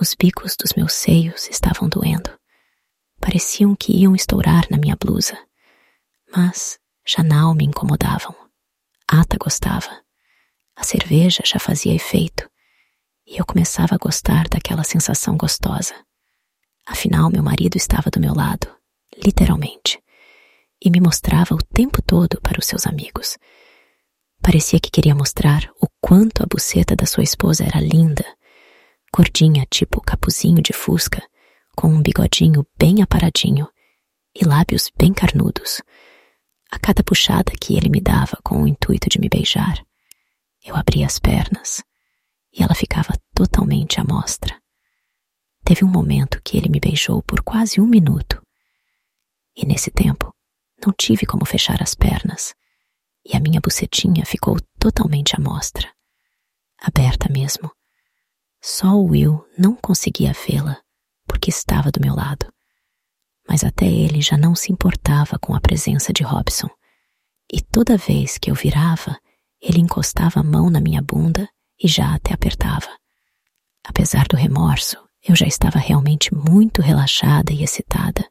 Os bicos dos meus seios estavam doendo. Pareciam que iam estourar na minha blusa. Mas já não me incomodavam. Ata gostava. A cerveja já fazia efeito. E eu começava a gostar daquela sensação gostosa. Afinal, meu marido estava do meu lado, literalmente, e me mostrava o tempo todo para os seus amigos. Parecia que queria mostrar o quanto a buceta da sua esposa era linda, gordinha tipo capuzinho de fusca, com um bigodinho bem aparadinho e lábios bem carnudos. A cada puxada que ele me dava com o intuito de me beijar, eu abria as pernas e ela ficava totalmente à mostra. Teve um momento que ele me beijou por quase 1 minuto. E nesse tempo, não tive como fechar as pernas. E a minha bucetinha ficou totalmente à mostra. Aberta mesmo. Só o Will não conseguia vê-la, porque estava do meu lado. Mas até ele já não se importava com a presença de Robson. E toda vez que eu virava, ele encostava a mão na minha bunda e já até apertava. Apesar do remorso, eu já estava realmente muito relaxada e excitada.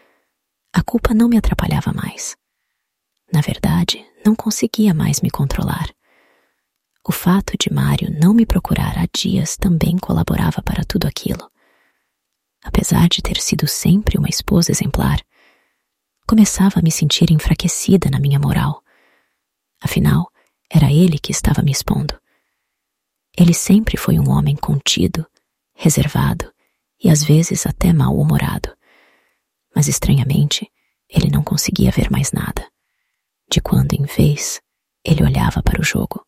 A culpa não me atrapalhava mais. Na verdade, não conseguia mais me controlar. O fato de Mário não me procurar há dias também colaborava para tudo aquilo. Apesar de ter sido sempre uma esposa exemplar, começava a me sentir enfraquecida na minha moral. Afinal, era ele que estava me expondo. Ele sempre foi um homem contido, reservado e às vezes até mal-humorado. Mas estranhamente, ele não conseguia ver mais nada. De quando em vez, ele olhava para o jogo.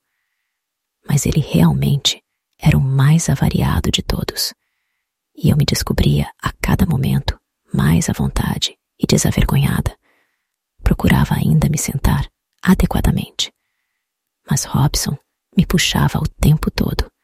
Mas ele realmente era o mais avariado de todos. E eu me descobria a cada momento mais à vontade e desavergonhada. Procurava ainda me sentar adequadamente. Mas Robson me puxava o tempo todo.